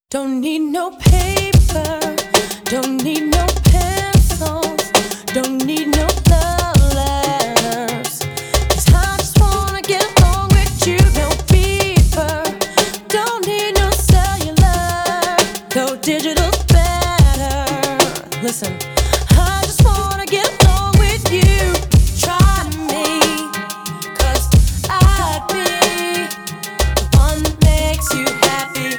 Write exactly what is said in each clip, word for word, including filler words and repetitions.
Don't need no paper, don't need no pencils, don't need no love letters, 'cause I just wanna get along with you. No beeper, don't need no cellular, though digital's better. Listen, I just wanna get along with you. Try me, 'cause I'd be the one that makes you happy.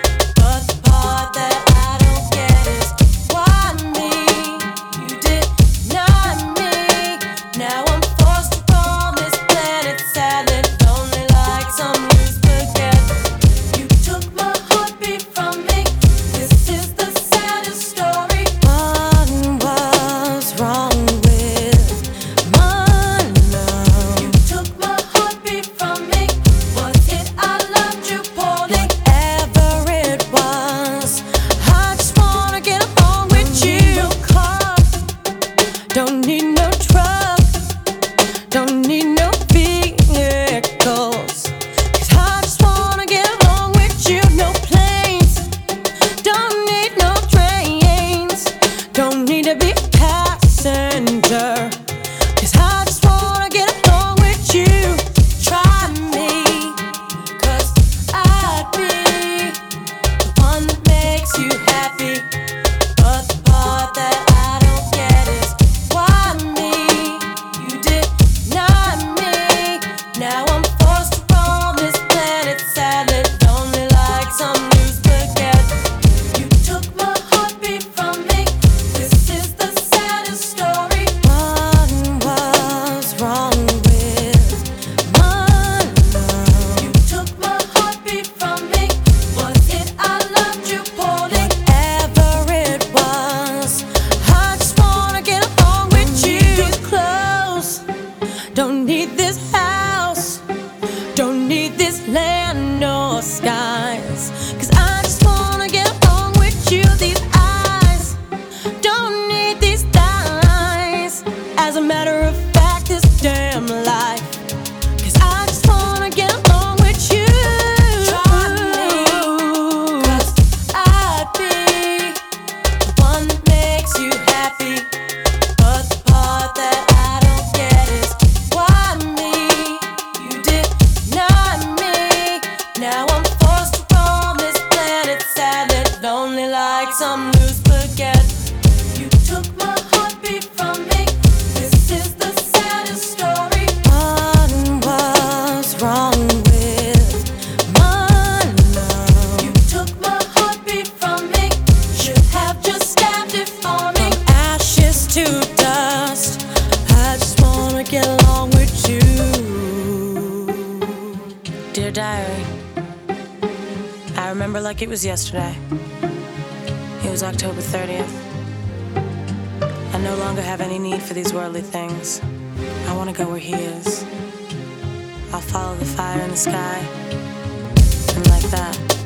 Don't need no truck, don't need no vehicles, 'cause I just wanna get along with you. No planes, don't need no trains, don't need to be a passenger, 'cause I just wanna get along with you. Try me, 'cause I'd be the one that makes you happy. But the part that I don't get is why me? You did not me. Now I'm forced to roam this planet, sadly lonely like some loose spaghetti. You took my heartbeat from me. This is the saddest story. What was wrong with my love? You took my heartbeat from me. Was it I loved you poorly? Whatever it was, I just wanna get along with you. Close, don't need this house, don't need this land nor skies, 'cause I just wanna get along with you. These eyes, don't need these thighs. As a matter of fact, this damn life, 'cause I just wanna get along with you. Try me, 'cause I'd be the one that makes you happy. But the part that I don't get is why me? You did not me. Now I'm forced to roam this planet, sadly lonely like some loose spaghetti. You took my heartbeat from me. This is the saddest story. What was wrong with my love? You took my heartbeat from me. Should have just stabbed it for me. From ashes to dust, I just wanna get along with you. Dear Diary, I remember like it was yesterday. It was October thirtieth. I no longer have any need for these worldly things. I want to go where he is. I'll follow the fire in the sky, and like that,